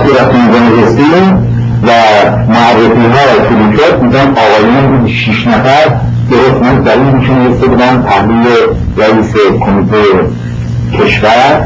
وقتی رفتیم اینجا نشستیم و معرفی ها را شروع شد دیدم آقایون 6 نفر درست مستقیم نشسته بودن تحلیل رئیس کمیته کشور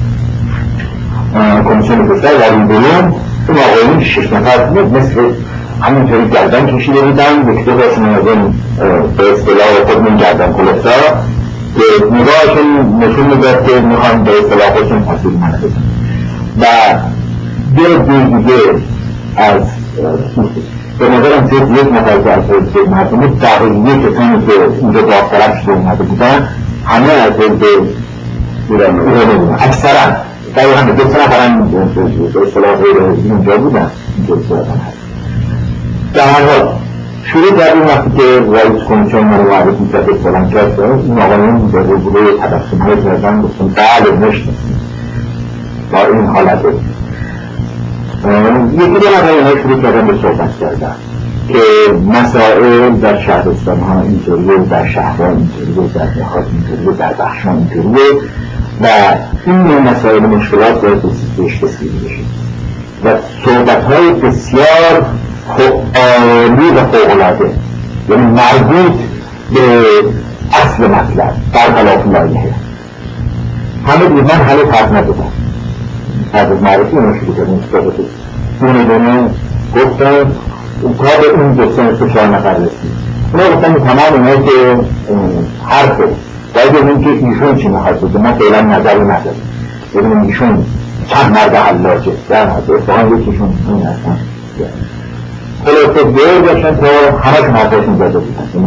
کمیسیون کشور و روبرون اون آقایون 6 نفر بود مثل همینطوری گردن کشیده بودن دکتر هاشون از این به اصطلاح خودمون گردن کلفتا که نگاهشون نشون میداد که میخوان به اصطلاح خودشون تصویر منه بزن و دو دیگه از به نظرم سید یک نفر که از سید مردمه دقیقی کسانی که اینجا داخترم شده اومده بودن همه از سید ایرانی بودن اکثرا دقیقا همه دو سنه برن به اصطلاح اینجا بودن اینجا بودن هست در هر حال شروع کردیم وقتی که رئیس کمیسیون ما رو معرفی کرد فلان کرد این آقایون به روبروی تبسم‌های کردن گفتم بله نشناسیم با این حالته یکی دو نفر اینها شروع کردن به صحبت کردن که مسائل در شهرستان ها اینطوریه در شهرها اینطوریه در دهات اینطوریه در بخش ها اینطوریه و این مسائل مشکلات باید بهش رسیده بشه و صحبت های بسیار عالی و فوق‌العاده یعنی مربوط به اصل مطلب برخلاف لایحه همه دید من حل فرق ندادم بعد از معرفی اونو شروع کردیم صحبت دونه گفتم تا به اون دوستان 4 نفر رسید اونا گفتم تمام اینایی که حرفه باید ببینیم که ایشون چی میخواد بوده ما فعلا نظری نداریم ببینیم ایشون چند مرد حلاجه در حد اتفاقا یکیشون این هستن خلاصه دور داشتن تا همه حرفاشون زده بودن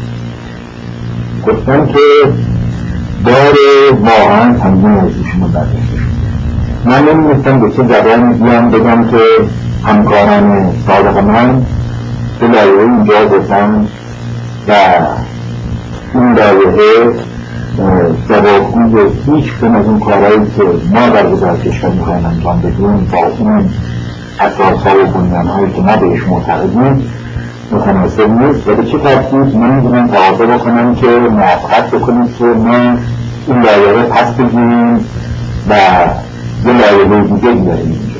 گفتم که دار واقعا تنظیم از ایشون برداشته شد من نمی‌دونستم به چه زبانی بیام بگم که همکاران سابق من به لایحه اینجا گفتن و این لایحه جوابگوی هیچ کدوم از اون کارهایی که ما در وزارت کشور می‌خوایم انجام بدیم با اون اساس‌ها و بنیان‌هایی که ما بهش معتقدیم متناسب نیست و به چه ترتیب من می‌تونم تقاضا بکنم که موافقت بکنیم که ما این لایحه پس بگیریم و یه لایحه دیگه بیاریم اینجا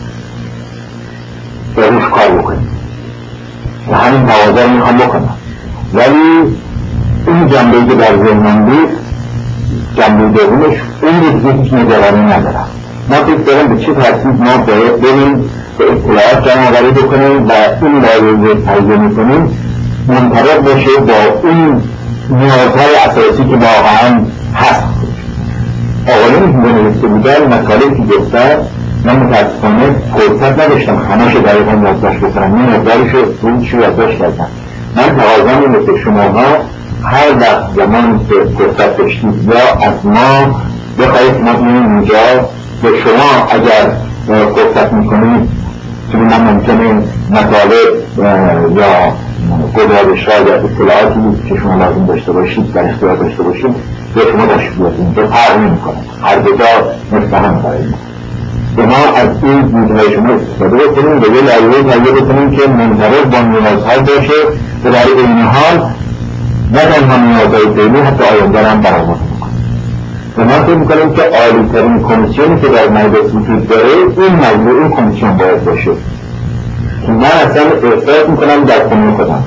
و روش کار بکنیم و همین تقاضا رو میخوام بکنم ولی این جنبه‌ای که در ذهنم بود جنبه دومش اون رو دیگه هیچ نگرانی ندارم ما فکر دارم به چه ترتیب ما باید بریم به اطلاعات جمع‌آوری بکنیم و این لایحه رو تهیه میکنیم منطبق باشه با اون نیازهای اساسی که واقعا هست آقایون که نوشته بودن مطالبی که گفتن من متاسفانه فرصت نداشتم همه‌شو دقیقاً یادداشت بکنم این مقدارشو روزشو یادداشت کردم من تقاضا اینه که شماها هر وقت زمانی که فرصت داشتید یا از ما بخواهید ما اینجا به شما اگر فرصت میکنید که من ممکنه مطالب یا گزارش‌ها یا اطلاعاتی که شما لازم داشته باشید در اختیار داشته باشید به شما داشته بیارید اینجا فرق نمی‌کنه هر دو جا مستهم برای ما به ما از این بودهای شما استفاده بکنیم به یه لایحه تهیه بکنیم که منطبق با نیازها باشه و در این حال نه تنها نیازهای فعلی حتی آینده هم برآورده بکنیم و ما فکر می‌کنیم که عالی‌ترین کمیسیونی که در مجلس وجود داره این موضوع این کمیسیون باید باشه که من اصلا احساس می‌کنم در خونه خودم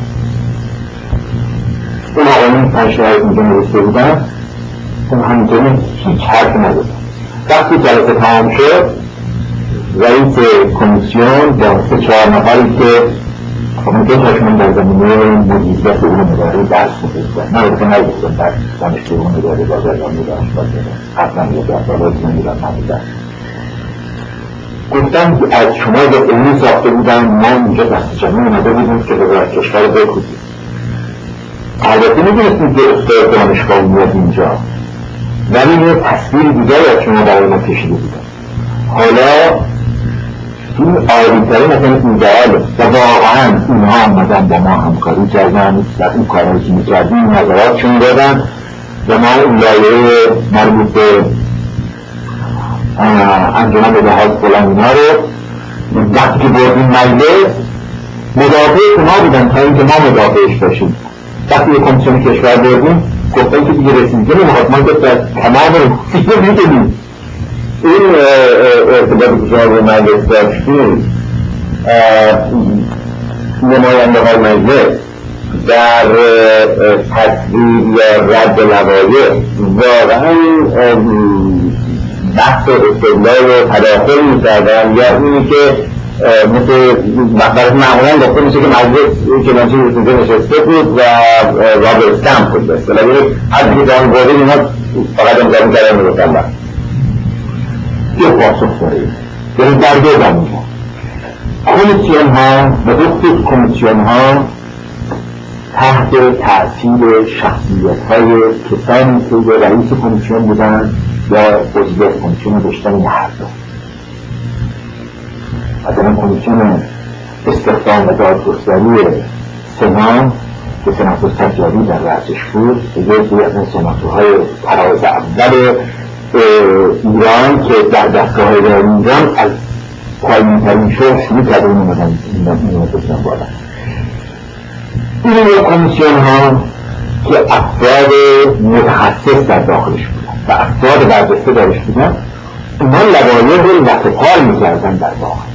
اون آقایون 5 شهر اینجا نوشته بودن همینطوری هیچ حرف ندادن وقتی جلسه تمام شد رئیس کمیسیون با 3-4 نفری که دو تاشون در زمینه مدیریت علوم اداری درس می‌خوندن من البته نگفتم در دانشگاه علوم اداری بازرگانی دانشگاه حتما یه درس‌ها نمی‌دونم گفتم که از شما به علمی ساخته بودن ما اینجا دست جمعی اومده بودیم که وزارت کشور رو بکوزیم البته می‌دونستیم که استاد دانشگاه میاد اینجا ولی یه تصویر دیگری از شما برای ما کشیده بودن حالا این عالی‌ترین مثلا ایدئاله و واقعا اینها آمدن با ما همکاری کردن در این کارهایی که می‌کردیم نظراتشون دادن و ما این لایحه مربوط به انجام بدهات فلان اینا رو وقتی که بردیم مجلس مدافع ما بودن تا اینکه ما مدافعش باشیم وقتی به کمیسیون کشور بردیم گفتن که دیگه رسیدگی نمیخواد ما گفت از تمام دیگه میدونیم این ارتباطی که شما به مجلس داشتید نماینده های مجلس در تصویر یا رد لوایح واقعا بحث استدلال و تداخل می‌کردن یا اینی که مثل معمولا گفته میشه که مجلس کلانچی رسیده نشسته بود و رابرستم بود بست ولی از که دارم بوده اینا فقط امضا می‌کردن می‌گفتن بست یه پاسخ دارید یعنی در دو زمینه کمیسیون ها و بخصوص کمیسیون ها تحت تأثیر شخصیت های کسانی که یا رئیس کمیسیون بودن یا عضو کمیسیون داشتن این هر دو مثلا کمیسیون استخدام و دادگستری سنا که سناتور سجادی در رأسش بود یکی از این سناتورهای تراز اول ایران که در دستگاه ایران از پایین‌ترین شغل شروع کرده این بودن بالا. این کمیسیون ها که افراد متخصص در داخلش بودن و افراد برجسته درش بودن اینا لوایح رو نفقال می‌کردن در داخل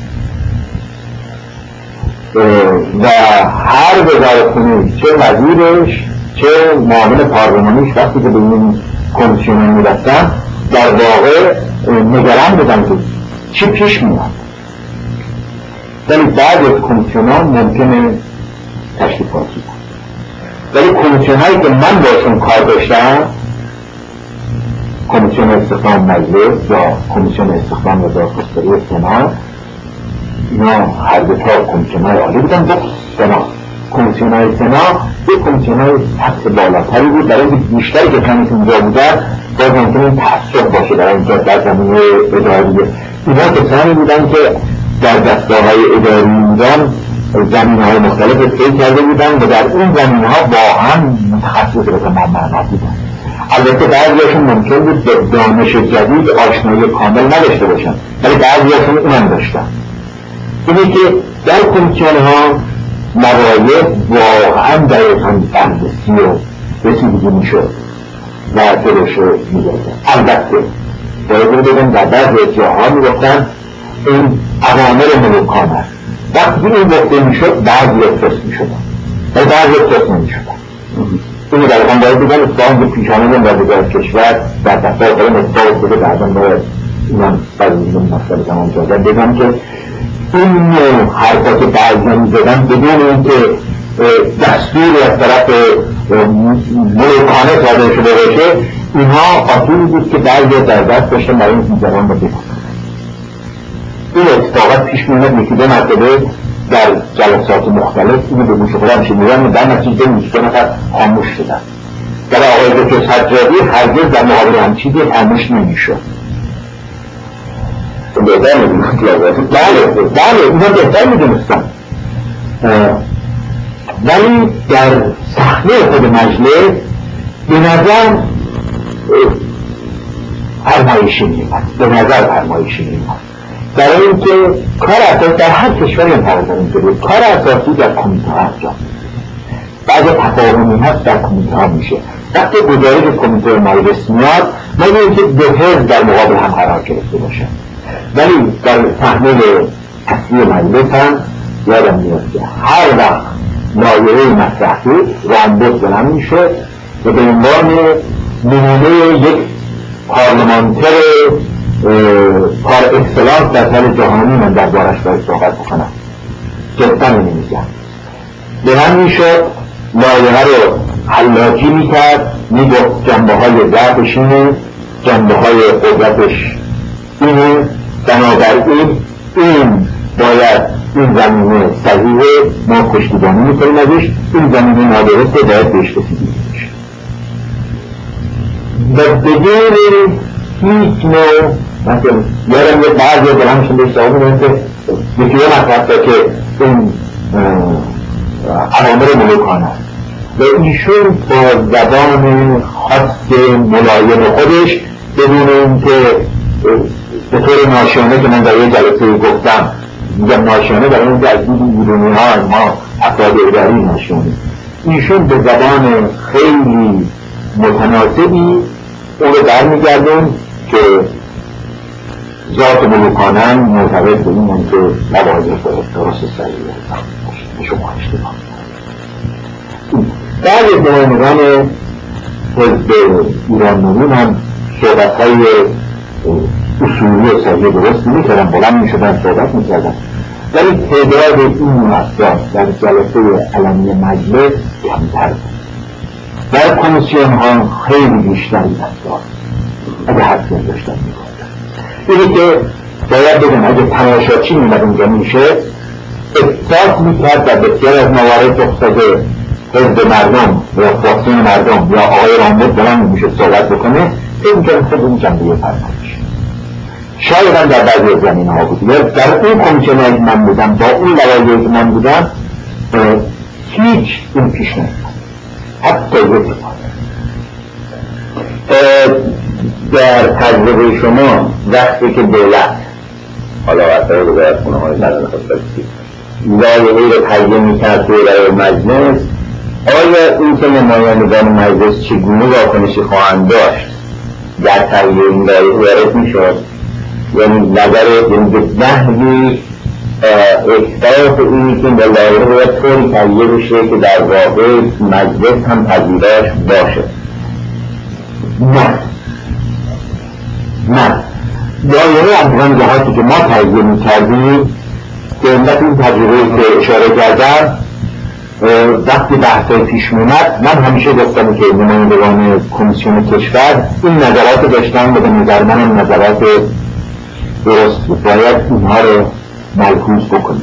و هر وزارتخونه چه وزیرش چه معاون پارلمانیش وقتی که به این کمیسیون ها می‌رفتن در واقع نگران بودن که چی پیش میاد. ولی بعضی از کمیسیون ها ممکنه تشریفاتی بود ولی کمیسیون هایی که من باشون کار داشتم کمیسیون استخدام مجلس یا کمیسیون استخدام و دادگستری سنا اینا هر دو تا کمیسیون های عالی بودن با سنا کمیسیون های سنا یک کمیسیون های سطح بالاتری بود برای اینکه بیشتری که کمیسیون اینجا بودن باز ممکنه تعصب باشه برای اینجا در زمینه اداریه اینا کسانی بودن که در دستگاه‌های اداری ایران زمینه‌های مختلف طی کرده بودن و در این زمینه‌ها واقعا متخصص به تمام معنا بودن. البته بعضی‌هاشون ممکن بود به دانش جدید آشنایی کامل نداشته باشن ولی بعضی‌هاشون اونم داشتن. اینه که در کمیسیون‌ها لوایح واقعا دقیقاً بررسی و رسیدگی میشد و جلوش رو می‌گرفتن. البته باید بگم در بعضی جاها میگفتن این اوامر ملوکان است. وقتی این گفته میشد بعضی افرست میشدن ولی بعضی افرست نمیشدن. اینو در واقع باید بگم اتفاقی که پیشانه در وزارت کشور در دفتر قایم اتفاق بوده بعدا باید اینم برای این مسئله تمام جادن بگم که این حرفا که بعضی میزدن بدون اینکه دستوری از طرف ملوکانه صادر شده باشه اینها آسوری بود که بعضی در دست داشتن برای این زبان رو بکنن. این اتفاقات پیش می‌آمد یکی دو مرتبه در جلسات مختلف اینو به گوش خودم شنیدم و در نتیجه دو نفر خاموش شدن. در آقای دکتر سجادی هرگز در مقابل همین چیزی خاموش نمی‌شد. بهتر می‌دونستم. بله اینا بهتر می‌دونستم. ولی در صحنه خود مجلس به نظر فرمایشی می‌آمد. برای اینکه کار اساسی در هر کشوری هم تقریبا اینطوریه کار اساسی در کمیته ها انجام بعضی تفاهمی هست در کمیته ها میشه وقتی گزارش کمیته مجلس میاد مگه اینکه دو حزب در مقابل هم قرار گرفته باشن ولی در تحمیل اصلی مجلس هم یادم میاد که هر وقت لایحه مطرح بود رامبد بلند میشد و به عنوان نمونه یک پارلمانتر کار اکسلانس در سال جهانی من در بارش باید صحبت بکنم جدا نمیگم بلند میشد لایحه رو حلاجی میکرد میگفت جنبه های ضعفش اینه جنبه های قدرتش اینه بنابراین این باید این زمینه صحیحه ما پشتیبانی میکنیم ازش این زمینه نادرسته باید بهش رسیدگی بشه و بدون هیچ نوع مثلا یادم یه بعضی دلمشون بهش جواب میدن که یکی یه مطلب که این اوامر ملوکانه است و ایشون با زبان خاص ملایم خودش بدون اینکه به طور ناشیانه که من در یه جلسه گفتم میگم ناشیانه در اینکه از دید ایرانی ها ما افراد اداری ناشیانه ایشون به زبان خیلی متناسبی اون رو برمیگردون که ذات ملوکانه معتقد به این که لوازم درست صحیح به شما اشتباه. بعد از نمایندگان حزب ایران نوین هم صحبت‌های اصولی و صحیح درست می‌کردن، بلند می‌شدن صحبت می‌کردن، ولی تعداد این مناسبات در جلسه علنی مجلس کمتر بود. در کمیسیون ها خیلی بیشتری داشت اگه حرفی داشتن می‌کردن. اینی که باید بگم اگه تماشاچی می‌مد اونجا میشه احساس می‌کرد در بسیار از موارد افتاده حزب مردم یا فاکسیون مردم یا آقای رامبود بلند میشه صحبت بکنه این که خود اون جنبه فرمایش شاید هم در بعضی زمین ها بود یا در اون کمیسیون هایی من بودم با اون لوایحی که من بودم هیچ این پیش نمید حتی یک در تجربه شما وقتی که دولت حالا وقتی وزارت خونه های سران خصوصی لایحه‌ای رو تهیه می‌کرد توی مجلس، آیا این که نمایندگان مجلس چگونه واکنشی خواهند داشت در تهیه این لایحه وارد می‌شد؟ یعنی نظر به نحوی احساس اینی که این لایحه باید طوری تهیه بشه که در واقع مجلس هم پذیراش باشه؟ نه لایحه امکان جهاتی که ما تهیه می‌کردیم که علت این تجربه که اشاره کردم وقتی بحثای پیش می‌آمد من همیشه گفتم که نمایندگان کمیسیون کشور این نظرات داشتن و به نظر من هم نظرات درست بود، باید اینها رو ملحوظ بکنیم.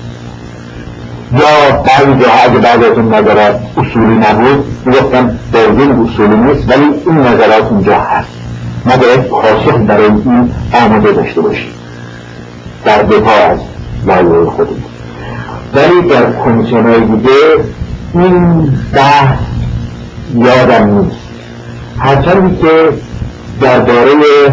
یا بعضی جاها اگه بعضی از این نظرات اصولی نبود میگفتم دارین اصولی نیست ولی این نظرات اونجا هست، ما باید پاسخ برای این آماده داشته باشیم در دفاع از لایحه خودمون. ولی در کمیسیون‌های دیگه این بحث یادم نیست، هرچندی که درباره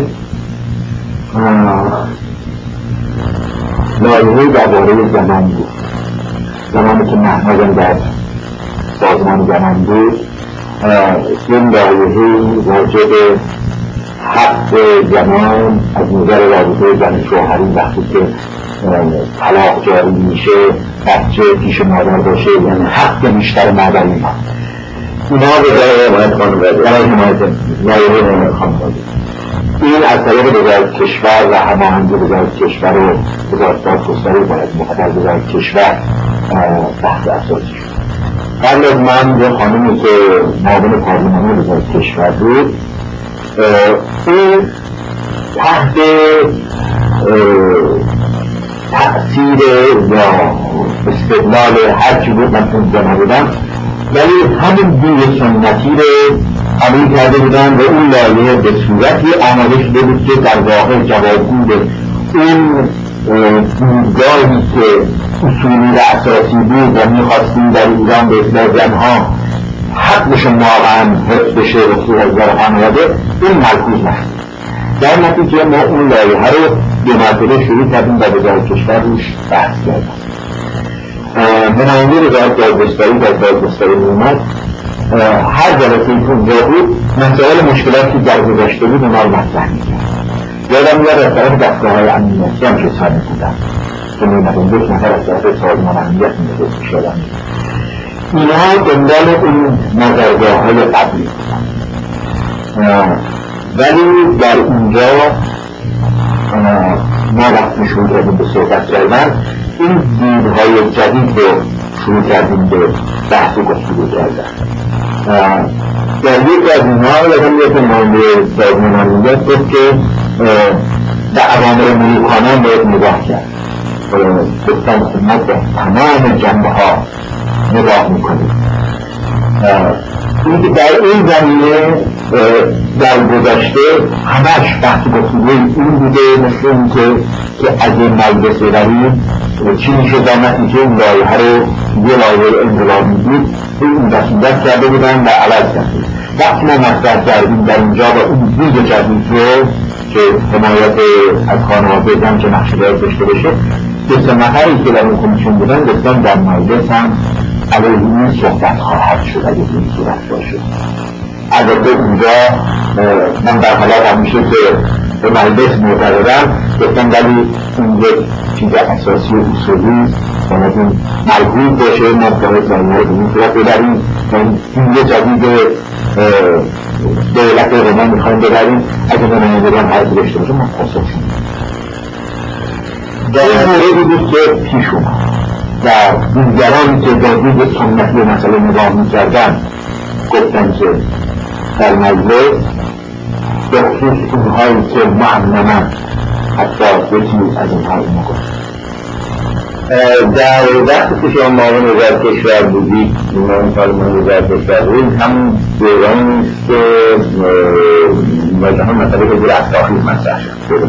لایحه درباره زمان بود، زمانی که محمدم در سازمان زمان بود این لایحه واجب حق زمان از نظر رابطه زن شوهری وقتی که طلاق جاری میشه بچه پیش مادر باشه یعنی حق بیشتر مادر اینا به جای حمایت خانم لایحه خانواده این از طریق وزارت کشور و هماهنگی وزارت کشور و وزارت دادگستری باید مقدر وزارت کشور تحت اساسی شد. قبل از من یه خانمی که معاون پارلمانی وزارت کشور بود این تحت تأثیر یا استدلال هرچی بود من اونجا نبودم ولی همین دیو سنتی رو عمل کرده بودن و اون لایحه به صورتی آماده شده بود که در واقع جوابگو اون دیدگاهی که اصولی و اساسی بود و میخواستیم در ایران به اصلاح زنها حقشون واقعا حفظ بشه و صورت خانواده این ملحوظ نشد. در نتیجه ما اون لایحه رو دو مرتبه شروع کردیم و وزارت کشور روش بحث کردیم. نماینده وزارت دادگستری در دادگستری میومد هر جلسه که اونجا بود مسائل مشکلاتی در گذشته بود اونا رو مطرح میکرد. یادم میاد از طرف دستگاه‌های امنیتی هم که ساده بودن که میومدن یک نفر از طرف سازمان امنیت میشدن اینها دنبال اون نظرگاه‌های قبلی بودن ولی در اینجا ما وقتی شروع کردیم به صحبت کردن این دیدهای جدید رو شروع کردیم به بحث و گفتگو کردن. در یک از اینها یادم یک نماینده سازمان امنیت گفت که به اوامر ملوکانه باید نگاه کرد. گفتن ما به تمام جنبه ها نگاه میکنیم. اینکه در این زمینه در گذشته همش بحث گفتگوی این بوده مثل این که از این مجلس بریم چی میشه در نتیجه این لایحه رو یه لایحه انقلابی بود این دست کرده بودن و عوض کردیم. وقتی ما مطرح کردیم در اینجا با اون دید جدید رو که حمایت از خانواده زن که نقش باید داشته باشه دو سه نفری که در اون کمیسیون بودن گفتن در مجلس هم علیه این صحبت خواهد شد اگه این صورت باشه البته اونجا من در حالت همیشه که به مجلس معتقدم گفتم ولی این یک چیز اساسی و اصولی بنابراین ملحوظ باشه ما باید زمینه به این صورت ببریم این یه جدید دولت رومان میخوایم ببریم اگه نمایندگان حرف داشته باشه ما پاسخ شدیم. در این موردی بود که پیش اومد و دیگرانی که با دید سنتی مسئله نگاه میکردن گفتن که در مجلس به خصوص اونهایی که معنمن حتی یکی از اینها اینو گفت. در وقتی که شما معاون وزارت کشور بودید معاون پارلمان وزارت کشور بودید همون دورانی است که واژه‌ها مسئله که رستاخیز مطرح شد.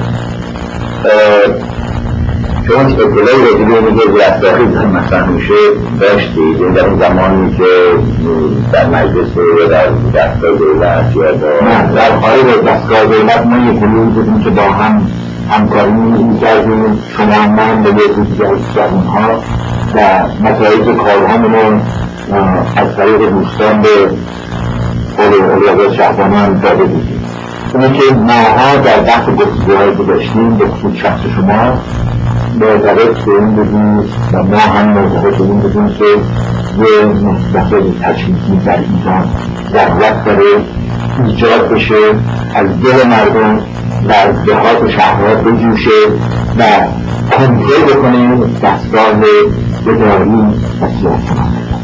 شما اطلاعی راجع به اینکه رستاخیز هم مطرح میشه داشتید در اون زمانی که در مجلس یا در دستگاه دولت یا در خارج دستگاه دولت ما یک گروهی بودیم که با هم همکاری می‌کردیم شما من به یک روزی از جوان‌ها و نتایج کارهامون رو از طریق دوستان به اولویت شهبانان داده بودیم. اونی که ماها در بحث گفتگوهایی که داشتیم به خصوص شخص شما معتقد به این بودیم و ما هم معتقد به این بودیم که یه مسئله تشخیصی در ایران ضرورت داره ایجاد بشه از دل مردم در دهات و شهرها بجوشه و کنترل بکنیم دستگاه اداری و سیاسی.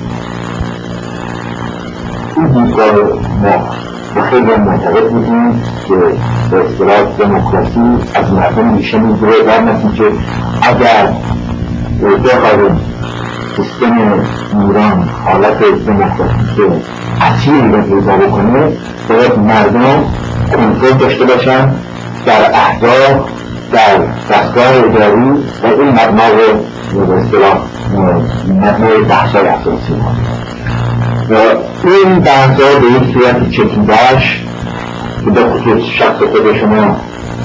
این دیدگاه ما و خیلی معتقد بودیم که به اصطلاح دموکراسی از مردم ریشه میگیره در نتیجه اگر بخواهیم سیستم ایران حالت دموکراسی اصیل رو پیدا بکنه باید مردم کنترل داشته باشن در اهداف در دستگاه اداری و این مبنا رو به اصطلاح مبنای بحث‌های اساسی ما و این بحث‌ها به یک صورت چکیده‌اش که به خصوص شخص خود شما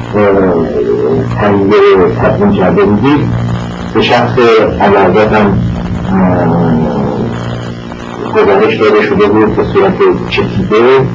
تقدیم کرده بودید به شخص علاقات هم گزارش داده شده بود به صورت چکیده.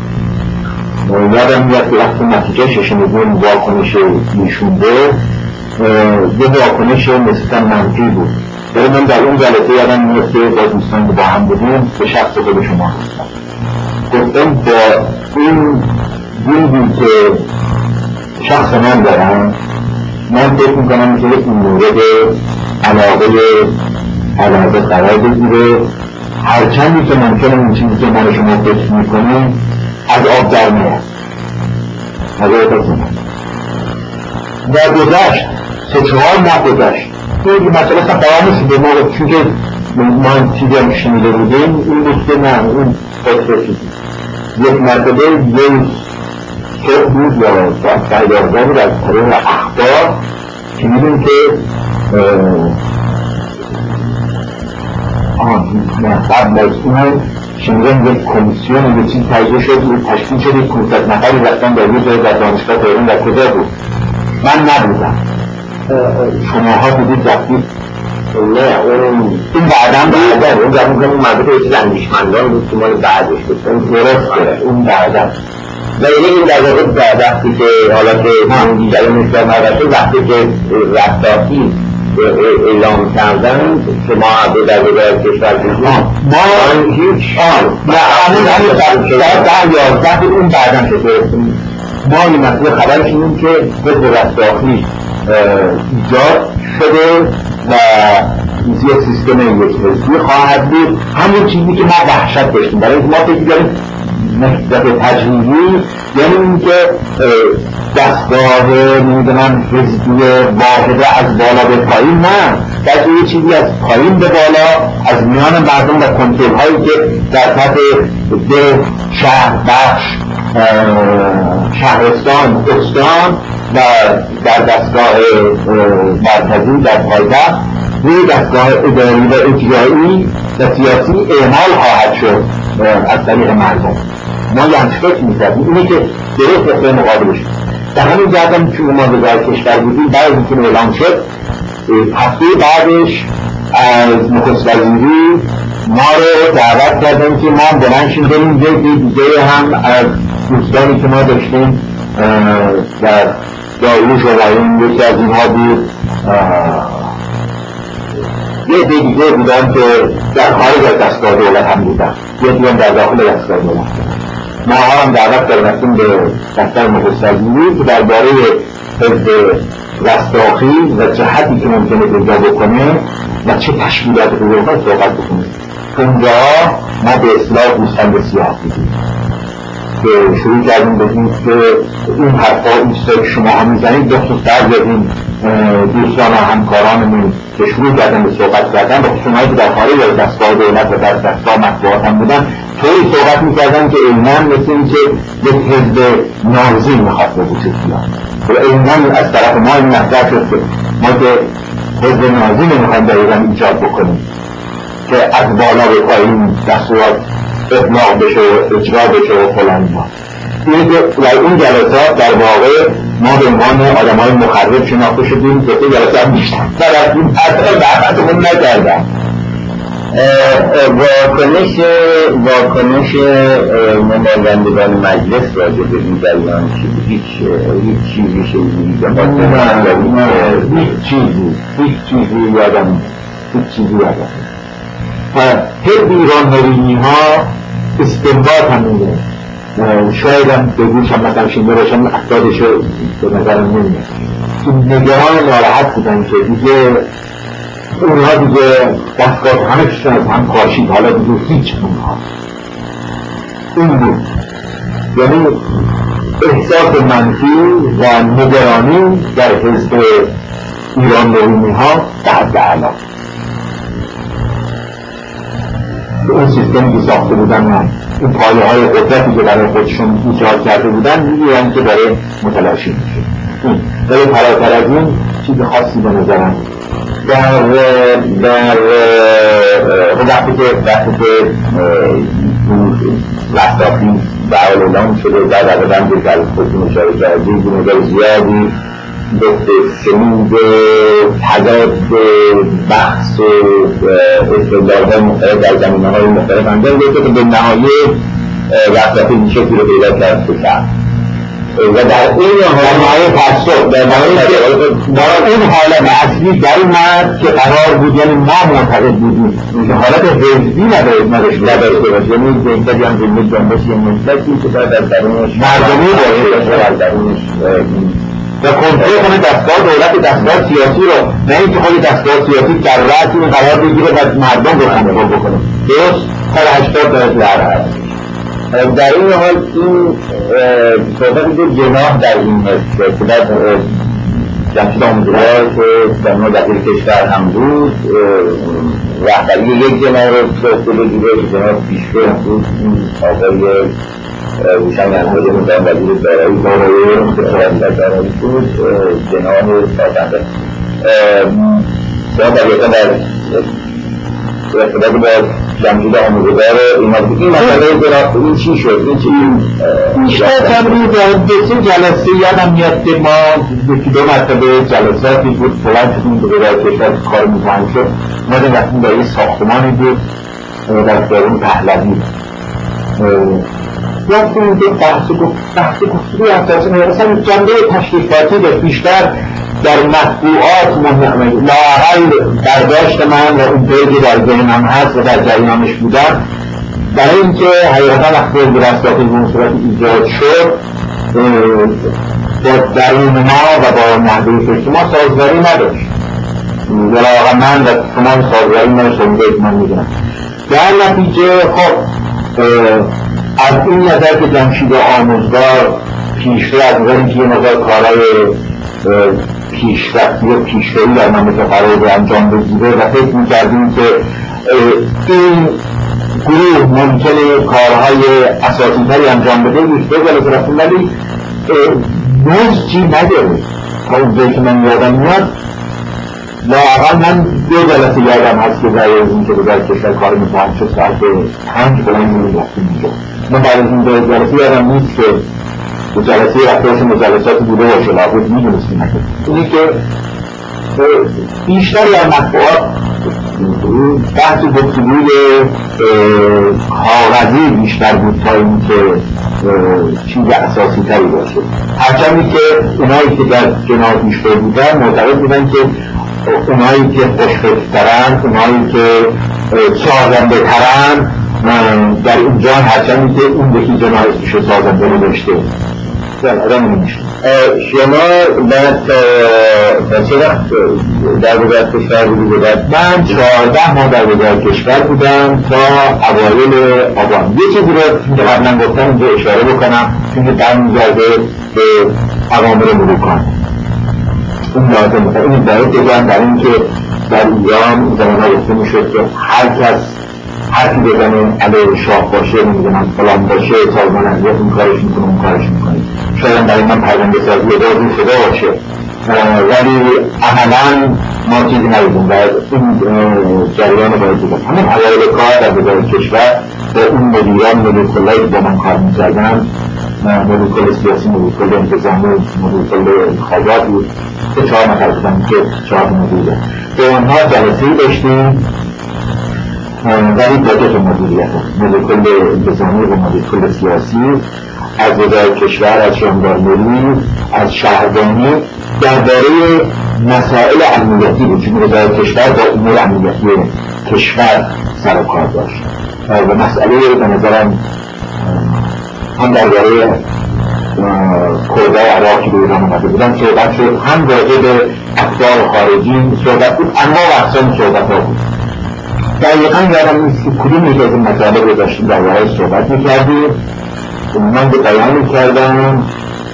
یادم میاد که وقتی نتیجه شنیدیم واکنش ایشونده یه واکنش نسبتاً منفی بود ولی من در اون جلسه یادم میاد که با دوستان که با هم بودیم به شخص خود شما گفتم با این دیدی که شخص من دارم من فکر میکنم که این مورد علاقه قرار بگیره هرچندی که ممکنه این چیزی که من شما فکر میکنیم از آب در میاد در گذشت 3-4 ماه گذشت این مسئله اصلا قرار نیست به ما چون که ما چیزی هم شنیده بودیم این بود که نه این فکر شدیم یک مرتبه یک صبح بود یا ساعت 11 بود از طریق اخبار که میدونیم که قبل از اون شنیدن یک کمیسیون یک چیز تجزیه شد تشکیل شد یک 500 نفری رفتن در یه جای در دانشگاه تهران در کجا بود من نبودم شماها بودید رفتید نه این بعدم اون در اون مربوط به چیز اندیشمندان بود که مال بعدش بود اون بعدم و این در واقع در وقتی که حالا که من دیگری مثل مدرسه وقتی که رفتاخیز اعلام کردن که ما عبده در وزارت کشور بودیم ما هیچ در اون بعدم شده ما این مسئله خبرش اینیم که حزب رستاخیز ایجاد شده و یک سیستم یک حزبی خواهد بود همون چیزی که ما وحشت داشتیم برای ما فکر داریم نهضت تجربی یعنی این که دستگاه نمیدونم حزبی واحده از بالا به پایین نه بلکه یه چیزی از پایین به بالا از میان مردم و کنترل هایی که در تحت ده شهر بخش شهرستان استان و در دستگاه مرکزی در پایتخت روی دستگاه اداری و اجرایی و سیاسی اعمال خواهد شد از طریق مردم ما یه همچه فکر می‌کردیم اینه که درست اصلا مقابلش در همین جهت چون ما وزارت کشور بودیم بعد از اینکه اعلام شد هفته بعدش از نخست وزیری ما رو دعوت کردن که ما بلنشیم بریم دیگه هم از دوستانی که ما داشتیم در داریوش و غیرین یکی از اینها بود، یه دیگه بودن که در خارج از دستگاه دولت هم بودن، یه دیگه در داخل دستگاه دولت. ما هم دعوت کردیم به دفتر نخست وزیری که درباره حزب رستاخیز و جهتی که ممکنه پیدا بکنه و چه تشکیلاتی پیدا بکنه صحبت بکنه. اونجا ما به اصطلاح گوسفند سیاه بودیم که شروع کردیم بگیم که این حرفا ایسته که شما هم میزنید بخصوص بعضی از این دوستان و همکارانمون که شروع کردن به صحبت کردن با خصوصونهایی که در خارج از دستگاه دولت و در دستگاه مطبوعات هم بودن طوری صحبت میکردن که ایناً مثل این که یک حزب نازی میخواد به وجود بیاد و ایناً از طرف ما این مطرح شد که ما که حزب نازی نمیخوایم دقیقاً ایجاد بکنیم که از بالا به پایین دستورات ابلاغ بشه و اجرا بشه و فلان ما. در این جلسات در واقع ما به عنوان آدم‌های مخرب شناخته شدیم که جلسات هم بیشتر از این بحثمون نکردن. واکنش نمایندگان مجلس راجع به این جریان هیچ چیزی شدیدی که هیچ چیزی یادم حزب ایران نوینی ها استنباط هم میده، شاید هم بگوش هم مثلا شنده باشم احتادش به نظرم نمیده که نگران ناراحت بودن که دیگه اونها دیگه دستگاه همه کشتن از هم کاشید، حالا دیگه هیچ اونها این بود، یعنی احساس منفی و نگرانی در حزب ایران نوینی ها به حد اعلی. اون سیستمی که ساخته بودن این پایه های قدرتی که برای خودشون ایجاد کرده بودن میگویند که برای متلاشی میشه. برای فراتر از این چیز خاصی به نظرم در وقتی که رستاخیز به اعلام شده و در قدم که در خودتون اشاره کردید به نظر زیادی گفته شنید تضاد بحث و استدلال‌های مختلف در زمینه‌های مختلف انجام داده که به نهایت رستاخیز این شکلی رو پیدا کرد که کرد و در این نهایت تصدیق در این حالت اصلی در این مرد که قرار بود، یعنی ما معتقد بودیم که حالت حزبی نداشته باشه، یعنی بهتری هم زمین جنبشی منطقی که باید از درونش مردمی باشه از درونش و کنترل کنه دستگاه دولت دستگاه سیاسی رو، نه اینکه خود دستگاه سیاسی در رأس این قرار بگیره و مردم رو کنترل بکنه. درست تا 80 درجه هست. در این حال این صحبت دو جناح در این هست که در جمشید آموزگار که در نوع دقیق کشور هم بود رهبری یک جناح رو سوخته بگیره که جناح پیشفه بود این آقای روشن انواج مدام وزیر دارایی که صحبت دارایی بود جناح سازنده شما طبیعتا در ارتباط با جمشید آموزگار اینا بود این مسئله جناح این چی شد؟ این چی؟ بیشتر تبریز به سه جلسه یادم میاد که ما یکی دو مرتبه جلساتی بود بلند شدیم به برای کشور کار میزن شد ما رفتیم در یه ساختمانی بود در دارون پهلوی رفتیم که بحث گفتگوی اساسی اصلا جنبه تشریفاتی داشت، بیشتر در مطبوعات لااقل برداشت من و اون پیجی در ذهنم هست و در جریانش بودم برای اینکه حقیقتا وقتی به رستاخیز به صورت ایجاد شد با درون ما و با نحوه فکر ما سازگاری نداشت، لااقل من و شما سازگاری نداشت من میدونم. در نتیجه خب از این نظر که جمشید آموزگار پیشره از نظر اینکه یه نظر کارهای پیشرفتی و پیشروی در مملکت قرار انجام بگیره و فکر می‌کردیم که این گروه ممکنه کارهای اساسی‌تری انجام بده یک دو جلسه رفتیم ولی نوزی نداره تا اونجایی که من یادم میاد لااقل من دو جلسه یادم هست که برای این که در کشور کار می‌کنم شد ساعت 5 بلند می‌رفتیم اینجا. من برای این دو جلسه یادم نیست که جلسه رفتارش مجلساتی بوده باشه لابد میدونستیم اینی که بیشتری از مطبوعات بحث گفتگوی کاغذی بیشتر بود تا این که چیز اساسی تری باشه. هرچندی که اونایی که در جناح پیشرو بودن معتقد بودن که اونایی که خوشفکرترن، اونایی که سازنده ترن در اینجا، هرچندی که اون یکی جناح اسمش سازنده رو داشته آدم نمیشه. شما بعد چه وقت در وزارت کشور بودید؟ من 14 ماه در وزارت کشور بودم تا اوایل آبان. یه چیزی رو که قبلا گفتم اینجا اشاره بکنم چون که برمیگرده به اوامر ملوکان. اون لازم این باید بگم در این که در ایران زمانها گفته میشد که هر کس حرفی بزنه علیه شاه باشه، نمیدونم فلان باشه، سازمان امنیت این کارش میکنه اون کارش میکنه. شاید برای من پرونده سازی بازی شده باشه ولی عملا ما چیزی ندیدیم و این جریان باید بگم. همین اوایل کار در وزارت کشور به اون مدیران مدیرکلایی که با من کار میکردن، مدیرکل سیاسی، مدیرکل انتظامی، مدیرکل انتخابات بود، 4 نفر بودن که 4 مدیره. به اونها جلسه‌ای داشتیم ولی با 2 مدیریت مدیرکل انتظامی و مدیرکل سیاسی از وزارت کشور، از ژاندارمری، از شهرداری درباره مسائل امنیتی بود چون وزارت کشور با امور امنیتی کشور سر و کار داشت و مسئله به نظرم هم درباره کردای عراقی به ایران اومده بودن صحبت شد، هم راجع به افکار خارجی صحبت بود، انواع اقسام صحبت ها بود. دقیقا یادم نیست که کدوم یکی از این مطالب رو داشتیم در واقع صحبت میکردیم. من به بیان میکردم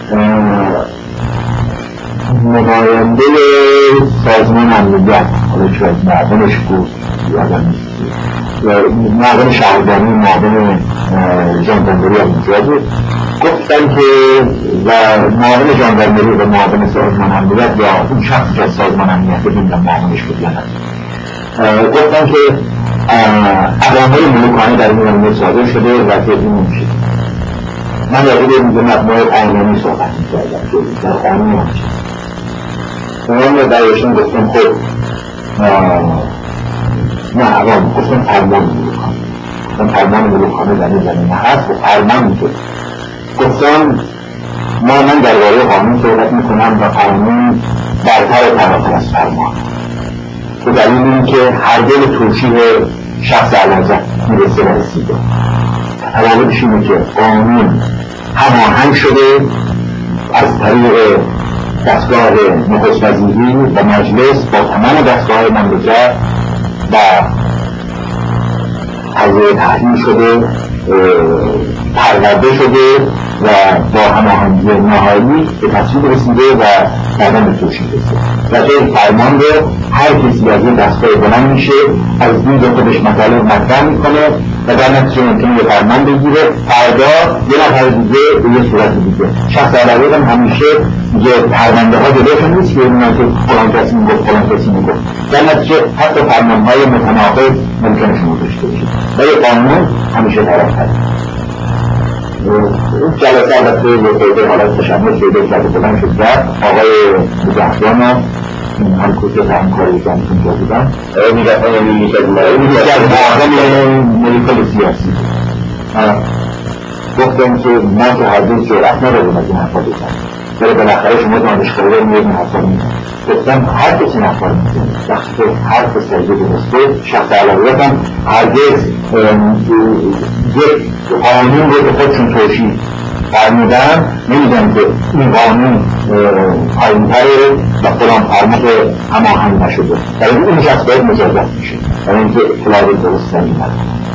نماینده سازمان امنیت، حالا چه از معاون بود یادم نیست، معاون شهرداری، معاون ژاندارمری اینجا بود، گفتن که و معاون ژاندارمری و معاون سازمان امنیت یا اون شخصی که از سازمان امنیت بودن معاونش بود یا نه، گفتن که اوامر ملوکانه در این زمینه صادر شده و تجدید نمیشه. من راجع به مبنای قانونی صحبت می‌کردم که در قانون نمیشه. من برایشون گفتم خب نه عوام گفتم فرمان ملوکانه، گفتم فرمان ملوکانه در این زمینه هست و فرمان میشه. گفتم من درباره قانون صحبت میکنم و قانون برتر و فراتر از فرمان و دلیل این که هر دل توشیح شخص علازت میرسه و رسیده. عواملش اینه که قانون هماهنگ شده از طریق دستگاه نخست وزیری و مجلس با تمام دستگاه مملکت و تجزیه تحلیل شده، پرورده شده و با هماهنگی نهایی به تصویب رسیده و بعدا به توشیح رسیده. و این فرمان رو هر کسی از این دستگاه بلند میشه، از دید خودش مطالب مطرح میکنه و در نتیجه ممکنه یه فرمان بگیره، فردا یه نفر دیگه به یه صورت دیگه. شخص علاوه هم همیشه یه پرونده ها جلوشون نیست که اونها که فلان کسی میگفت فلان کسی میگفت، در نتیجه حتی فرمان های متناقض ممکنه شما داشته باشید ولی قانون همیشه طرف هست. این جلسه البته به حالت تشمل شده که بودن شد آقای مجاهدان هم کجا همکاری که همچون جا بودن میگه از معاون ملوکال سیاسی گفتم که من که هر دوست جرأت نداریم از این حرفا بزنم ولی بالاخره شما دانشگاهی رو میگید این حرفا میزنم. گفتم هر کسی این حرفا رو میزنه وقتی که حرف سریع درسته شخص علاوه هم هرگز یک قانون رو به خودشون توشیح فرمودن نمیدن که این قانون پایین‌تره و فلان فرمود هماهنگ نشده برای اون شخص باید مجازات میشه برای اینکه اطلاع درست نمیدن.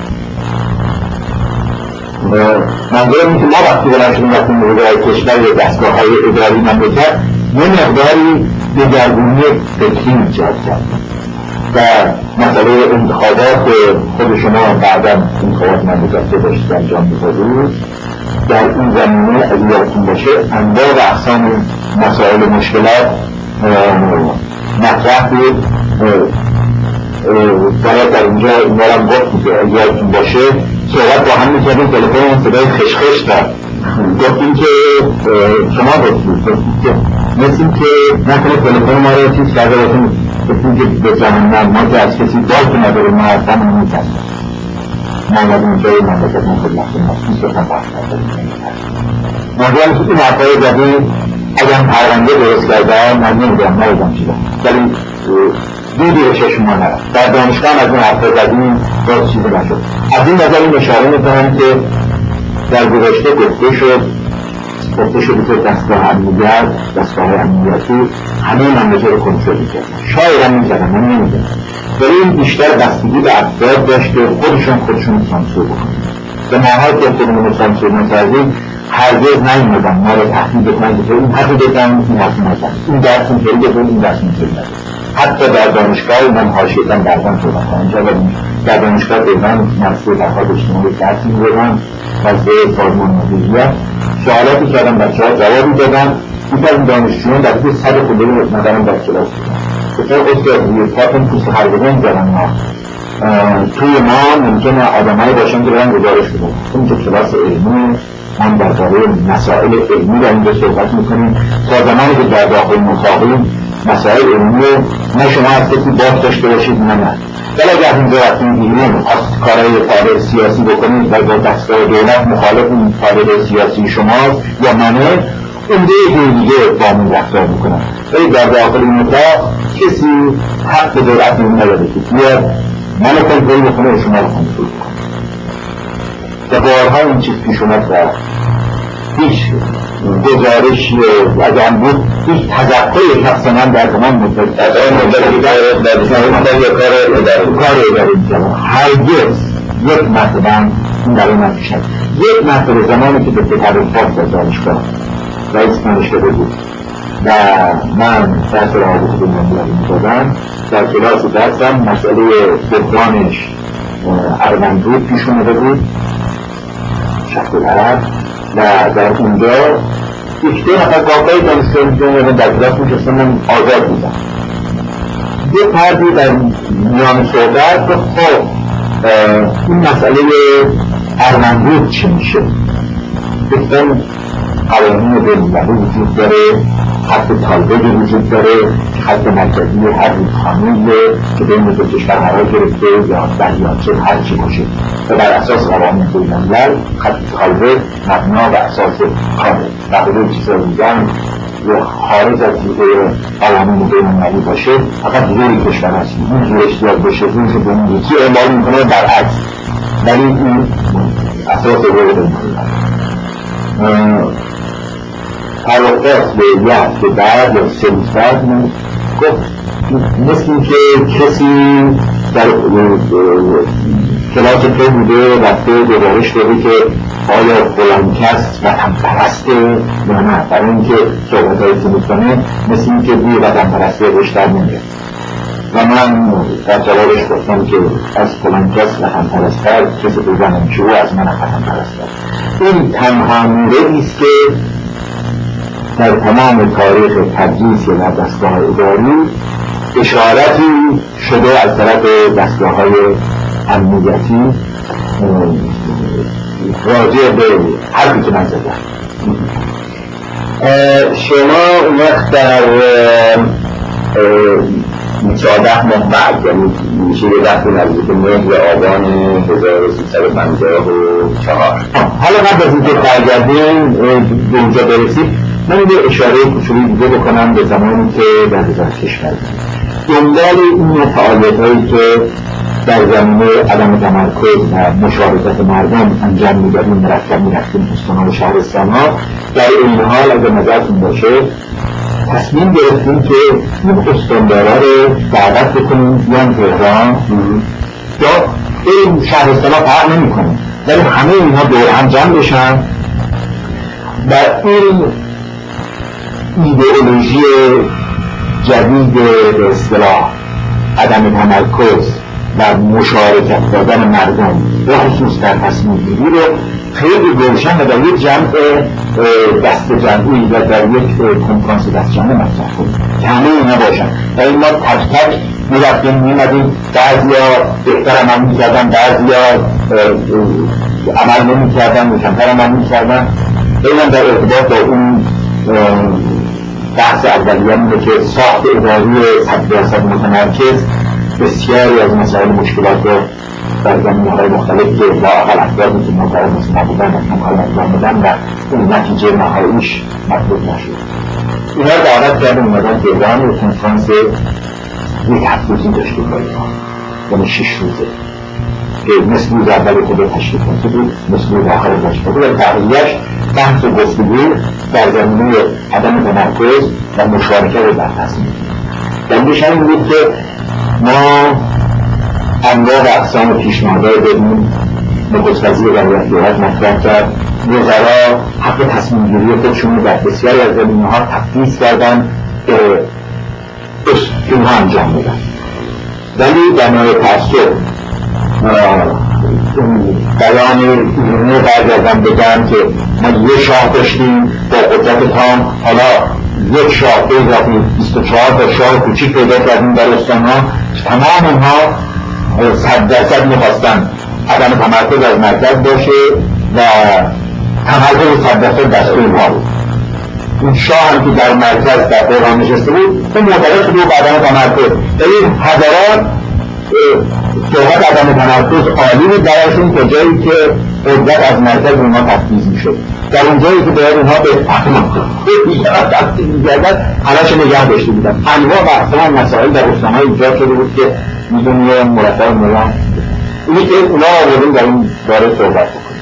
منظورم این که ما وقتی بلند شدیم وقتی مدیرای کشور یا دستگاه‌های اداری مملکت یه مقداری دگرگونی فکری ایجاد کردیم و مسئله انتخابات خود شما بعدا انتخابات مملکت داشتید انجام می‌دادید. در این زمینه اگه یادتون باشه انواع و اقسام مسائل مشکلات مطرح بود. باید در اینجا این بارم گفت که اگه یادتون باشه صحبت با هم می‌کردیم، تلفن صدای خشخش داد. گفتیم که شما گفتید که مثل که نکنه تلفن ما رو چیز کرده باشیم گفتیم که به زمان ما که از کسی باز نداره ما اصلا نمی‌کنیم ما از اینجای مملکت ما خود نفتیم ما پیش بکنم بحث نداریم نمی‌کنیم این حرفای زدیم اگر هم پرونده درست کرده من نمیدونم نمیدونم چی ولی دیدی به چشم ما نرفت در دانشگاه از این حرفای زدیم باز چیزی نشد. از این نظر این اشاره میکنم که در گذشته گفته شد که دستگاه امنیتی همه مملکت رو کنترل می‌کرد. شاید هم می‌کردن من نمی‌دونم ولی این بیشتر بستگی به افراد داشت که خودشون سانسور بکنن. به ماها که خودمون رو سانسور نکردیم هرگز نیومدن ما رو تهدید بکنن که این حرفی بزن این حرفی نزن این درس اینطوری بزن این درس اینطوری نزن. حتی در دانشگاه من حاشیه‌اً درمان صحبت کنم در دانشگاه ایران مرسوم درها اجتماعی درس می‌دادن از سازمان مدیریت سوالاتی کردن بچه‌ها جوابی دادن این از دانشجویان در حدود 100 خورده ندارن در کلاس بودن بسیار استاد روی پاتون پوست خرگزان زدن ما توی ما ممکنه آدمایی باشن که برن گزارش بدن اون که کلاس علمی من درباره مسائل علمی در اینجا صحبت میکنیم تا زمانی که در داخل مخابیم مسائل علمی نه شما از کسی باز داشته باشید نه ولی اگر اینجا رفتیم بیرون از کارهای سیاسی بکنید و با دستگاه دولت مخالف این کارهای سیاسی شماست یا منه اون دیگه با من رفتار میکنن ولی در داخل این اتاق کسی حق دولت نداره که بیاد منو کنترل بکنه و شما رو کنترل بکنه و بارها این چیز پیش اومد و هیچ گزارشی اگر بود هیچ تذکری شخص من در تمام مدت کار اداره می‌کنم هرگز یک مرتبه این برای من پیش یک مرتبه زمانی که به تدارکات در دانشگاه رئیس دانشگاه بود و من درس رابطه بین‌المللی می‌دادم در کلاس درسم مسئله بحرانش اروندرود پیش اومده بود شرق العرب و در اونجا یک دو نفر کاکای دانشگاه در کلاس میشستن من آزاد بودم یه پردی در میان صحبت که خب این مسئله اروندرود چی میشه گفتم قوانین بین‌المللی وجود داره خط طالبه وجود داره خط مرکزی هر رودخانه‌ای که بین دو کشور قرار گرفته یا دریاچه هر چی باشه و بر اساس قوانین بین‌الملل خط طالبه مبنا و اساس کاره بقیه چیزا میگن یا خارج از قوانین بین‌المللی باشه فقط زوری کشور هست این زورش زیاد باشه زورش به اون یکی اعمال میکنه برعکس ولی این اساس روی بین‌الملل پرواز به یه هفته بعد یا 3 روز بعد گفت مثل این که کسی در کلاس تو بوده رفته گزارش داده که آیا فلان کس وطن پرسته یا نه برای اینکه صحبت‌هایی که میکنه مثل این که بوی وطن پرسته روش در نمیاد و من در جوابش گفتم که از فلان کس وطن پرستر کسی بزنم که او از من وطن پرستر این تنها موردیست که در تمام تاریخ تدریس یا در دستگاه اداری اشارتی شده از طرف دستگاه‌های امنیتی راجع به حرفی که من زدم. شما اون وقت در 14 ماه بعد یعنی میشه یه وقتی نزدیک مهر آبان 1354 حالا قبل از اینکه برگردیم به اینجا برسیم من یه اشاره کوچولی دیگه بکنم به زمانی که در وزارت کشور دنبال این فعالیت‌هایی که در زمینه عدم تمرکز و مشارکت مردم انجام می‌دادیم می‌رفتیم استان‌ها و شهرستان‌ها در این حال اگر نظرتون باشه تصمیم گرفتیم که این استاندارا رو دعوت بکنیم بیان تهران یا این شهرستان‌ها فرق نمی‌کنه ولی همه اینها دور هم جمع بشن و این ایدئولوژی جدید به اصطلاح عدم تمرکز و مشارکت دادن مردم به خصوص در تصمیم گیری رو خیلی روشن و در یک جمع دست جمعی و در یک کنفرانس دست جمعی مطرح کنیم که همه اینا باشن و این ما تک تک میرفتیم میمدیم بعضیا بهتر عمل میکردن بعضیا عمل نمیکردن و کمتر عمل میکردن اینم در ارتباط با اون بحث اولیه اینه که ساخت اداری 100% متمرکز بسیاری از مسائل مشکلات در زمینه‌های مختلف که لااقل افرادی که معترض مثل ما بودن اصلا کار انجام بدن و اون نتیجه نهاییش مطلوب نشد. اینا رو دعوت کردن اومدن تهران و کنفرانس یک هفته‌ای داشته با اینا، یعنی 6 روزه که مثل روز اولی که به تشریف کنده بود، مثل روز آخر داشته بود و بقیه‌اش بحث و گفتگو در زمینه عدم تمرکز و مشارکت در تصمیم. دلیلش این بود که ما انواع و اقسام پیشنهادهای بدیم نخست وزیر ولایت جوهر مطرح کرد، وزرا حق تصمیم گیری خودشون در بسیاری از زمینه‌ها تفویض کردن که اونها انجام بدن، ولی در نهایت تأسف بیان ایرانی برگردم بگم که ما یه شاه داشتیم با قدرت تام، حالا یک شاه اضافی 24 تا شاه کوچیک پیدا کردیم در استان‌ها، تمام اونها 100% می‌خواستن عدم تمرکز از مرکز باشه و تمرکز 100% دست اونها بود. اون شاه هم که در مرکز در تهران نشسته بود اون معترض بود به عدم تمرکز، این حضرات صحبت عدم تمرکز عالی بود برایشون تا جایی که قدرت از مرکز اونها تفویض میشد، در اون جایی که باید اونها به تفویض می‌کردن همه‌شو نگه داشته بودن. انواع و اقسام مسائل در استان‌ها ایجاد شده بود که می‌دونی مرتب می‌رم اینی که اونا آوردیم در این باره صحبت بکنیم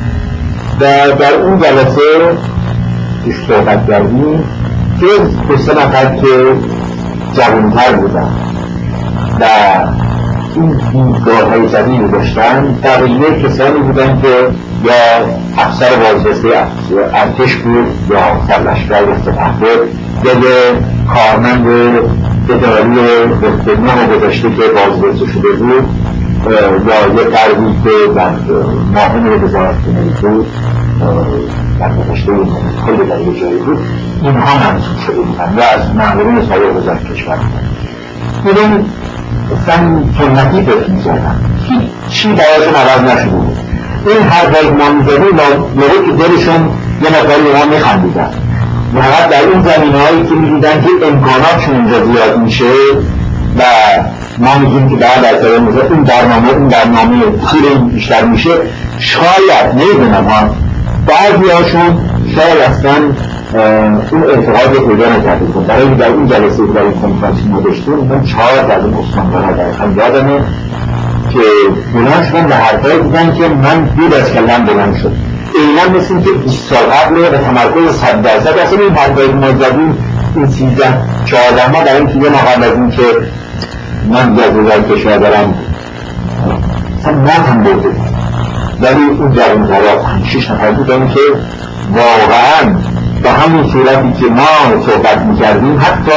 و در اون جلسه که صحبت کردیم که 2-3 نفر که جوان‌تر بودن و این دیدگاه‌های جدید داشتن بقیه کسانی بودن که یا افسر بازرسی ارتش بود یا سرلشکر یا سپهبد یا کارمند اداری بهترینه گذاشته که بازرسی شده بود یا یه فردی که در معاون وزارت خارجه بود در گذشته کل در یه جایی بود، اینها منصوب شده بودن یا از مامورین سایر وزارت کشور بودن. اصلا سنتی فکر می‌کردن چی برایشون عوض نشده بود. این حرفایی ما می‌زدیم موقعی که دلشون یه مقداری به ما می‌خندیدن، فقط در اون زمینه‌هایی که می‌دیدن که امکاناتشون اینجا زیاد میشه و ما میگیم که بعد از این برنامه پول این بیشتر میشه، شاید نمیدونم بعضی هاشون شاید اصلا اون اعتقاد رو پیدا نکرده بود. برای در این جلسه در این کنفرانسی ما داشتیم من 4 از این استاندارها در هم یادمه که بلند شدن به حرفایی دیدن که من دید از کلم بلند شد، اینا مثل این که 20 سال قبل به تمرکز 100% اصلا این حرفایی که ما زدیم این 13-14 ما در این که یه قبل از این که من از وزارت کشور دارم اصلا من هم برده بود، ولی اون جوان‌ترها 5-6 نفر بودن که واقعا به همون صورتی که ما صحبت میکردیم حتی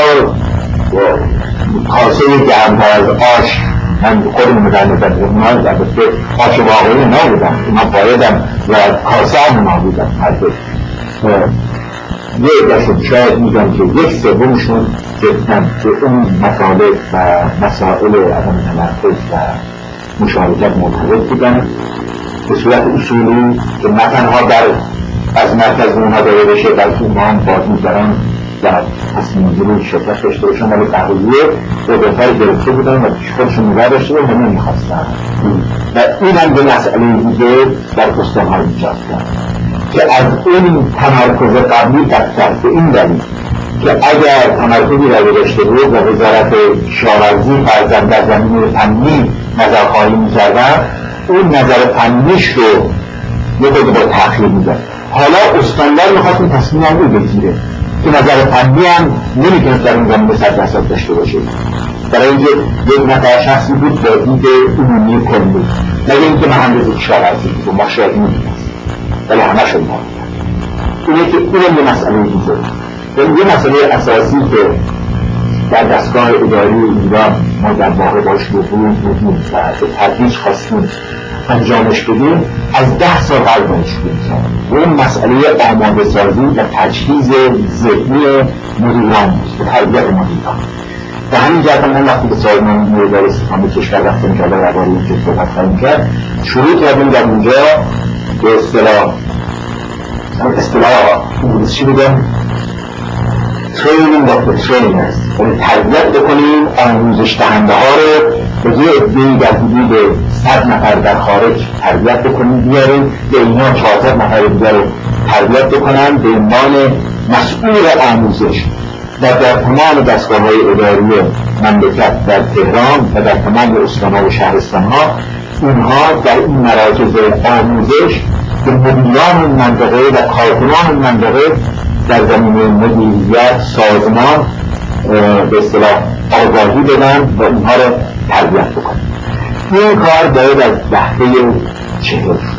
کاسه گرمتر از آش من خودم میدن بودم اونا البته آش واقعی نبودن، اونا بایدم و کاسه هم اونا بودن حتی یه دشت شاید میگم که 1/3شون جدن که اون مطالب و مسائل عدم تمرکز و مشارکت مرتبط بودن به صورت اصولی که نه تنها از مرکز اونها داره بشه بلکه اونها هم بازیگران در تصمیم گیری شرکت داشته باشن، ولی بقیه قدرت‌ها رو گرفته بودن و خودشون نگه داشته بودن و نمی‌خواستن و این هم به مسئله دیگه در استان‌ها ایجاد کرد که از اون تمرکز قبلی بدتر به این دلیل که اگر تمرکزی را داشته بود و وزارت کشاورزی فرضاً در زمینه فنی نظرخواهی می‌کردن، اون نظر فنیش رو یه خود با تأخیر می‌داد. حالا استاندار می‌خواست این تصمیم رو بگیره که نظر فنی هم نمی‌تونست در این زمینه 100% داشته باشه، برای اینکه یک نفر شخصی بود با دید عمومی کلی، مگه اینکه مهندس کشاورزی بود و ما شاید می‌دونست، ولی همه شد ما اینه که اینم یه مسئله دیگه. ولی یه مسئله اساسی که در دستگاه اداری ایران ما در واقع باش بودیم و به تدریج خواستیم انجامش بدیم از 10 سال قبل باش بودیم و این مسئله آماده سازی و تجهیز ذهنی مدیران بود به تربیت مدیران. و همین جهت من وقتی به سازمان اداره استخدام کشور رفتیم که حالا درباره این که صحبت خواهیم کرد، شروع کردیم در اونجا به اصطلاح انگلیسی بگم ترینینگ آف the trainers، یعنی تربیت بکنیم آموزش دهنده ها رو به یه عده‌ای در حدود 100 نفر در خارج تربیت بکنیم بیاریم، به اینا 400 نفر دیگر رو تربیت بکنن به عنوان مسئول آموزش و در تمام دستگاه‌های اداری مملکت در تهران و در تمام استان‌ها و شهرستان‌ها اونها در این مراکز آموزش به مدیران منطقه و کارکنان منطقه در زمینه مدیریت سازمان به اصطلاح آگاهی بدن و اونها رو تربیت بکنن. این کار باید از دهه 40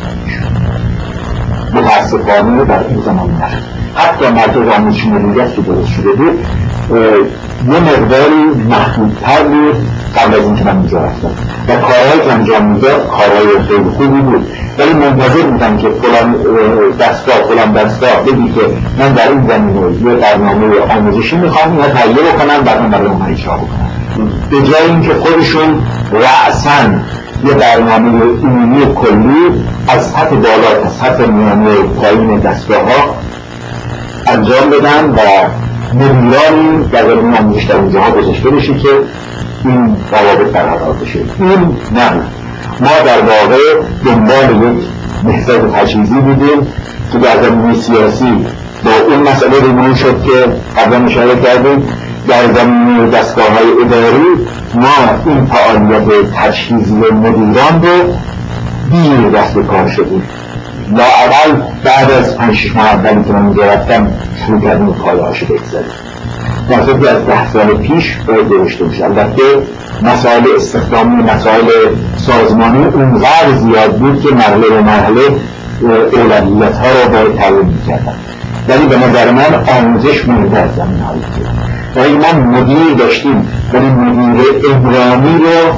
متاسفانه در این زمان نشد. حتی مرکز آموزش مدیریت که درست شده بود یه مقداری محدودتر بود قبل از اینکه من اینجا رفتم و کارهایی که انجام میداد کارهای خیلی خوبی بود، ولی منتظر بودم که فلان دستگاه بگی که من در این زمینه یه برنامه آموزشی میخوام یا تهیه بکنم بعد من برای اونها اجرا بکنم، به جای اینکه خودشون رأساً یه برنامه عمومی کلی از سطح بالا تا سطح میانه پایین دستگاه‌ها انجام بدن و مدیرانی در زمینه آموزش در اونجاها گذاشته بشه که این روابط برقرار بشه. این نه، ما در واقع دنبال یک نهضت تجهیزی بودیم که در زمینه سیاسی با اون مسئله روبرو شد که قبلا اشاره کردیم. در زمینه دستگاه‌های اداری ما این فعالیت تجهیزی مدیران رو دیر دست به کار شدیم. لااقل بعد از 5-6 ماه اولی که من اینجا رفتم شروع کردیم پایه‌هاشو بگذاریم. در صورتی از 10 سال پیش باید درشته میشه. البته مسائل استخدامی، مسائل سازمانی اونقدر زیاد بود که مرحله به مرحله اولویت‌ها رو باید تعیین می‌کردن، ولی به نظر من آموزش مونده از زمینه‌هایی که ولی ما مدیر داشتیم ولی مدیر اجرایی رو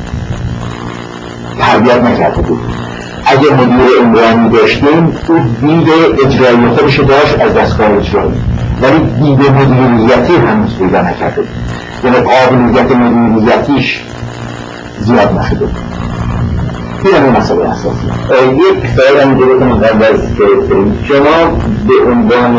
تربیت نکرده بود. اگه مدیر عمرانی داشتیم او دید اجرایی خودش داشت از دستگاه اجرایی، ولی دید مدیریتی هنوز پیدا نکرده، یعنی قابلیت مدیریتیش زیاد نشده. این همه مسئله اساسی. یک سوال هم دیگه کنم قبل از که شما به عنوان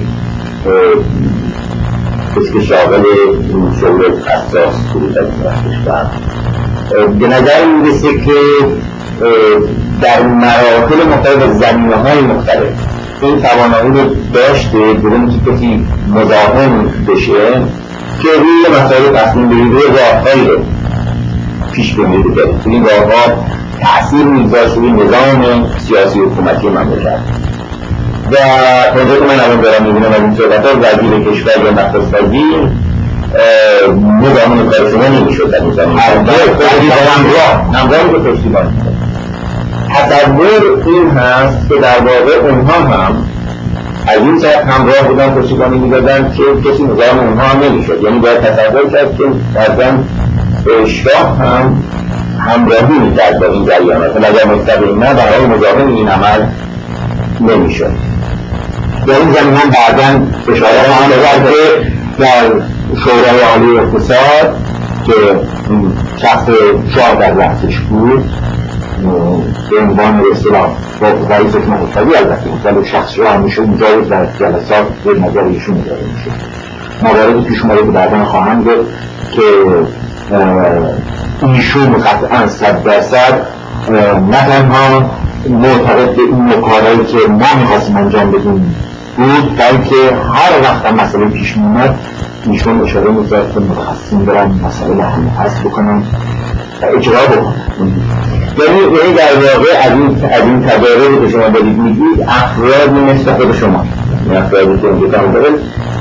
کسی که شاغل این شغل اساس بودید از کشور به نظر میرسه که در مراحل مختلف زمینه‌های مختلف این توانایی رو داشته بدون که کسی مزاحم بشه که روی مسائل تصمیم بگیری روی راههایی رو پیش بگیری که این راهها تأثیر میگذاشت روی نظام سیاسی حکومتی مملکت. و تا که من الان دارم میبینم از این صحبت‌ها وزیر کشور یا نخست وزیر نظام کار شما نمیشد در نظام همراهی به پشتیبان تصور این هست که در واقع اونها هم از این ساعت همراه بودن پشتیبانی میدادن که کسی نظام اونها هم نمیشد. یعنی باید تصور کرد که بعضا شاه هم همراهی میکرد با این جریانات و اگر مستقیم نه برای مزاحم این عمل نمیشد. در این زمین هم بعدا اشاره هم که در شورای عالی اقتصاد که شخص شاه در رأسش بود به عنوان اصطلاح با رئیس حکومت خودی البته ولی شخص شاه همیشه اونجا در جلسات به نظر ایشون داده میشه. مواردی پیش اومده که بعدا خواهم گفت که ایشون قطعا 100% نه تنها معتقد به این کارهایی که ما می‌خواستیم انجام بدیم بود، بلکه هر وقت هم مسئله پیش می‌اومد ایشون اشاره می‌کرد که متخصصین برن مسئله حل بکنن و اجرا بکنن. یعنی در واقع از این تجاربی که شما دارید میگید افرادی مثل خود شما، این افرادی که اونجا تمام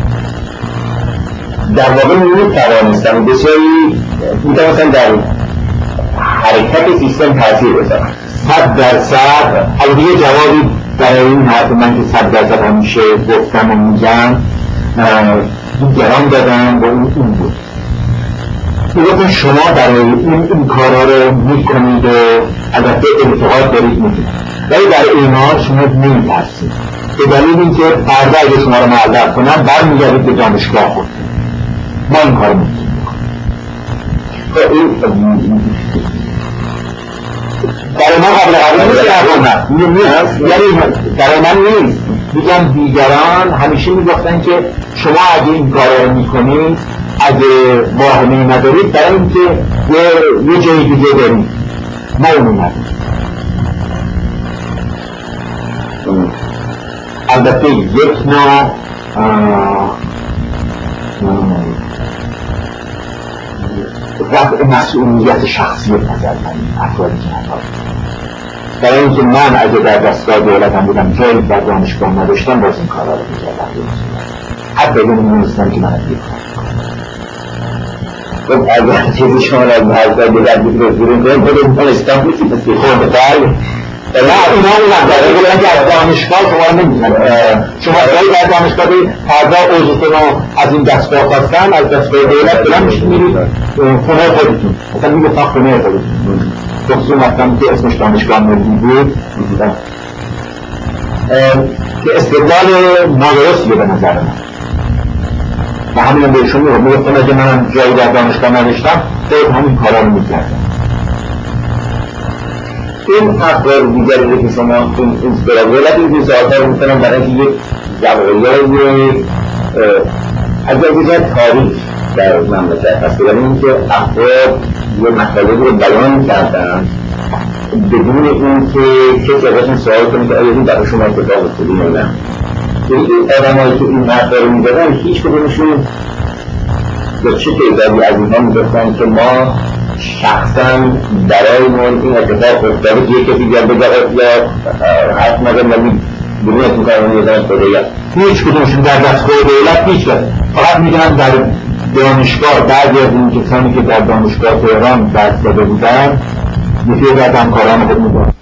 در واقع میتوانستن بسیاری میتوانستن در حرکت سیستم تاثیر بذارن. 100%. البته یه جوابی برای این حرف من که 100% همیشه گفتم و میگم دیگران دادن و این بود. میگفتن شما برای این کارها رو میکنید و البته انتقاد دارید میکنید، ولی در این حال شما نمیترسید به دلیل اینکه فردا اگه شما رو معذب کنن برمیگردید به دانشگاه خود ما این کار میکنیم. برای ما قبل نیست، یعنی برای من نیست، میگم دیگران همیشه میگفتن که شما اگه این کار رو میکنید، اگه واهمه ندارید، برای اینکه یه جای دیگه برید، ما اونو ندارید. البته یک نوع رفع مسئولیت شخصی نظر من افرادی که ندارم. برای اینکه من اگه در دستگاه دولتم بودم، جایی در دانشگاه نداشتم، باز این کارا رو میکردم. حتی اگه نمی‌دونستم که من از یک خب اگر چیزی شما را از محضر دولت بیرون کنیم، خودم دانشگاه میشید بسید خود بله. نه اینا برای بودن که از دانشگاه شما نمیزنید. شما جایی در دانشگاه فردا عضوتون رو از این دستگاه خواستن، از دستگاه دولت بلند میشید میرید خونه خودتون، مثلا میگفتن خونه خودتون. خصوصی مثلا که اسمش دانشگاه ملی بود که استدلال نادرستیه به نظر من. و همین بهشون میگفتم اگه من جایی در دانشگاه نداشتم، خود همین کارا رو میکردم. این افراد دیگری که شما این استرابولت این سالها رو میتونم برای اینکه یک جوابیه اگر بگه تاریخ در مملکت هست، برای اینکه افراد یه مطالبی رو بیان کردن بدون اینکه کسی ازشون سوال کنه که آیا این برای شما اتفاق افتاده یا نه. این آدمایی که این مطالب رو میدادن هیچ کدومشون به چه تعدادی از اینها میگفتن که ما شخصا برایمون این اتفاق افتاده که کسی بیاد بگه یا حرف نزن ولی بدون از این کارمون میدن افتاده یا هیچ کدومشون در دستگاه دولت نیست. فقط میدونن در دانشگاه بعضی از این کسانی که در دانشگاه تهران درس داده بودن یکی از همکاران خود میدونن